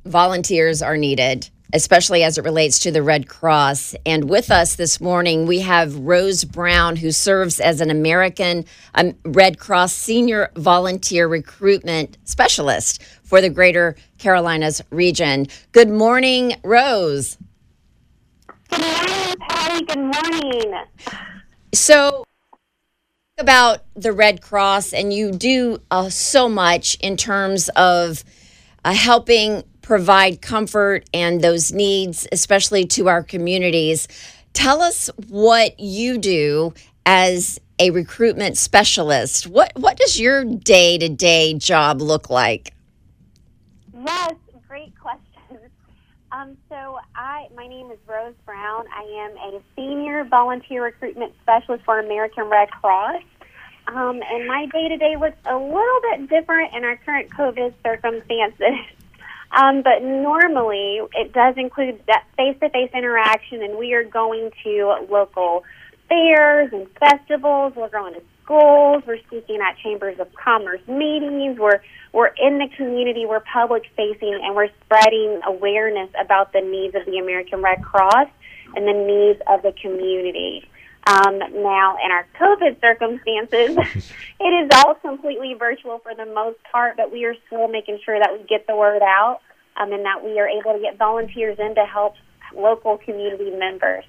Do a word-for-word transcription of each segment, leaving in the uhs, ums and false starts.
volunteers are needed, especially as it relates to the Red Cross. And with us this morning, we have Rose Brown, who serves as an American um, Red Cross Senior Volunteer Recruitment Specialist for the Greater Carolinas region. Good morning, Rose. Good morning, Patty. Good morning. So, about the Red Cross, and you do uh, so much in terms of uh, helping provide comfort and those needs, especially to our communities. Tell us what you do as a recruitment specialist. What what does your day-to-day job look like? Yes, great question. Um, so I, my name is Rose Brown. I am a senior volunteer recruitment specialist for American Red Cross. Um, and my day-to-day looks a little bit different in our current COVID circumstances. Um, but normally it does include that face-to-face interaction, and we are going to local fairs and festivals. We're going to schools. We're speaking at chambers of commerce meetings. We're we're in the community. We're public-facing, and we're spreading awareness about the needs of the American Red Cross and the needs of the community. Um, now, in our COVID circumstances, it is all completely virtual for the most part, but we are still making sure that we get the word out um, and that we are able to get volunteers in to help local community members.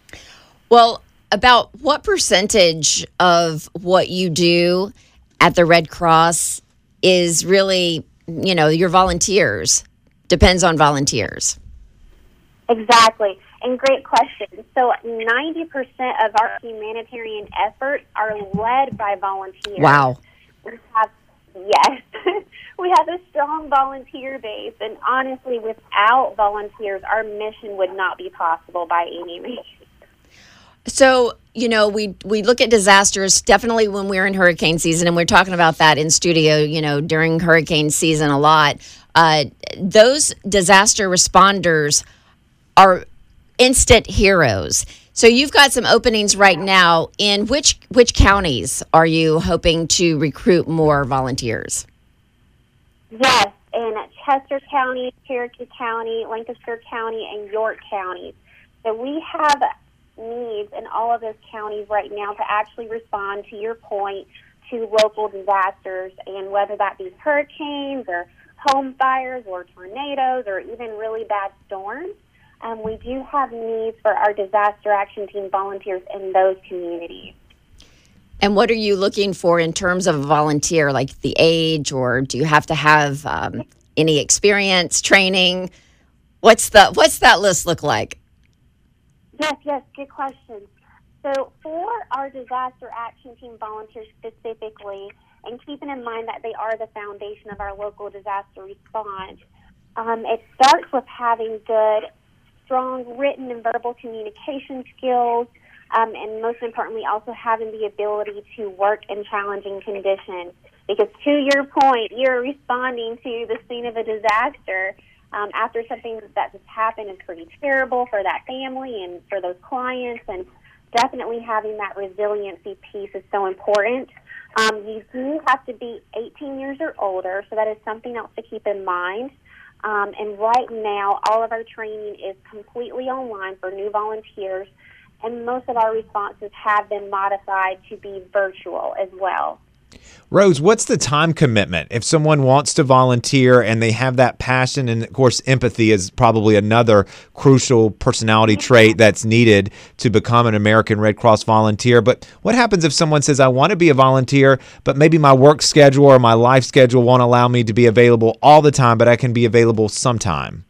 Well, about what percentage of what you do at the Red Cross is really, you know, your volunteers? Depends on volunteers. Exactly. And great question. So ninety percent of our humanitarian efforts are led by volunteers. Wow. We have, yes, we have a strong volunteer base. And honestly, without volunteers, our mission would not be possible by any means. So, you know, we we look at disasters definitely when we're in hurricane season, and we're talking about that in studio, you know, during hurricane season a lot. Uh, those disaster responders are instant heroes. So you've got some openings right now. In which which counties are you hoping to recruit more volunteers? Yes, in Chester County, Cherokee County, Lancaster County, and York County. So we have needs in all of those counties right now to actually respond, to your point, to local disasters, and whether that be hurricanes or home fires or tornadoes or even really bad storms. Um, we do have needs for our disaster action team volunteers in those communities. And what are you looking for in terms of a volunteer, like the age, or do you have to have um, any experience, training? What's the what's that list look like? Yes, yes, good question. So for our disaster action team volunteers specifically, and keeping in mind that they are the foundation of our local disaster response, um, it starts with having good, strong written and verbal communication skills, um, and most importantly, also having the ability to work in challenging conditions. Because to your point, you're responding to the scene of a disaster um, after something that has happened is pretty terrible for that family and for those clients, and definitely having that resiliency piece is so important. Um, you do have to be eighteen years or older, so that is something else to keep in mind. Um, and right now, all of our training is completely online for new volunteers, and most of our responses have been modified to be virtual as well. Rose, what's the time commitment? If someone wants to volunteer and they have that passion, and of course empathy is probably another crucial personality trait that's needed to become an American Red Cross volunteer. But what happens if someone says, I want to be a volunteer, but maybe my work schedule or my life schedule won't allow me to be available all the time, but I can be available sometime?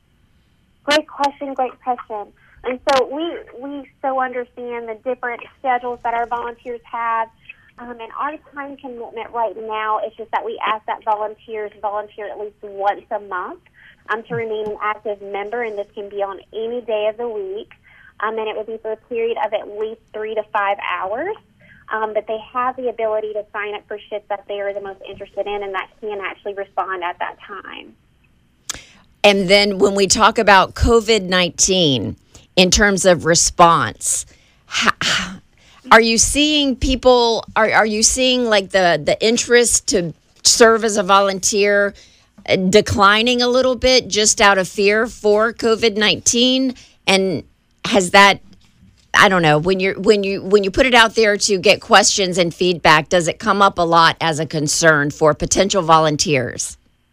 Great question, great question. And so we, we so understand the different schedules that our volunteers have. Um, and our time commitment right now is just that we ask that volunteers volunteer at least once a month um, to remain an active member, and this can be on any day of the week. Um, and it would be for a period of at least three to five hours. Um, but they have the ability to sign up for shifts that they are the most interested in and that can actually respond at that time. And then when we talk about COVID nineteen in terms of response, how, are you seeing people, are, are you seeing like the, the interest to serve as a volunteer declining a little bit just out of fear for COVID nineteen? And has that, I don't know, when you're when you when you put it out there to get questions and feedback, does it come up a lot as a concern for potential volunteers?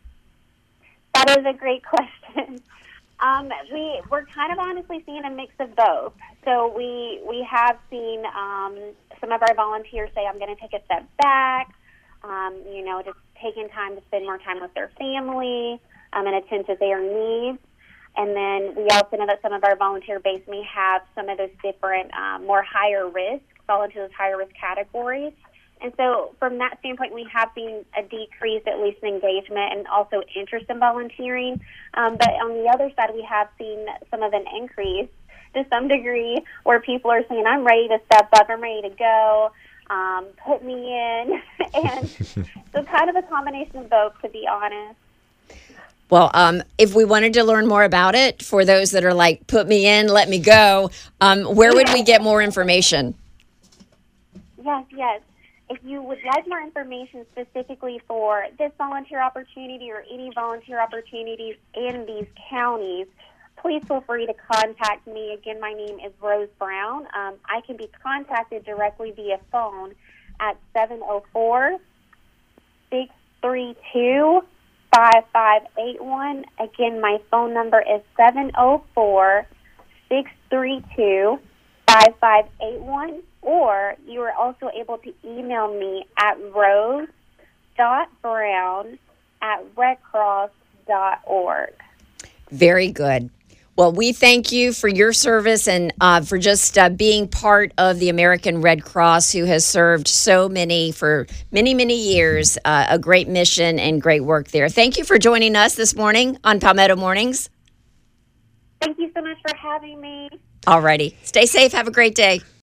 That is a great question. Um, we we're kind of honestly seeing a mix of both. So we we have seen um, some of our volunteers say, "I'm going to take a step back." Um, you know, just taking time to spend more time with their family um, and attend to their needs. And then we also know that some of our volunteer base may have some of those different, um, more higher risk, fall into those higher risk categories. And so from that standpoint, we have seen a decrease, at least in engagement and also interest in volunteering. Um, but on the other side, we have seen some of an increase to some degree where people are saying, I'm ready to step up, I'm ready to go, um, put me in. And so kind of a combination of both, to be honest. Well, um, if we wanted to learn more about it, for those that are like, put me in, let me go, um, where would we get more information? Yes, yes. If you would like more information specifically for this volunteer opportunity or any volunteer opportunities in these counties, please feel free to contact me. Again, my name is Rose Brown. Um, I can be contacted directly via phone at seven oh four, six three two, five five eight one. Again, my phone number is seven oh four, six three two, five five eight one. Or you are also able to email me at rose dot brown at red cross dot org. Very good. Well, we thank you for your service and uh, for just uh, being part of the American Red Cross, who has served so many for many, many years. Uh, a great mission and great work there. Thank you for joining us this morning on Palmetto Mornings. Thank you so much for having me. All righty. Stay safe. Have a great day.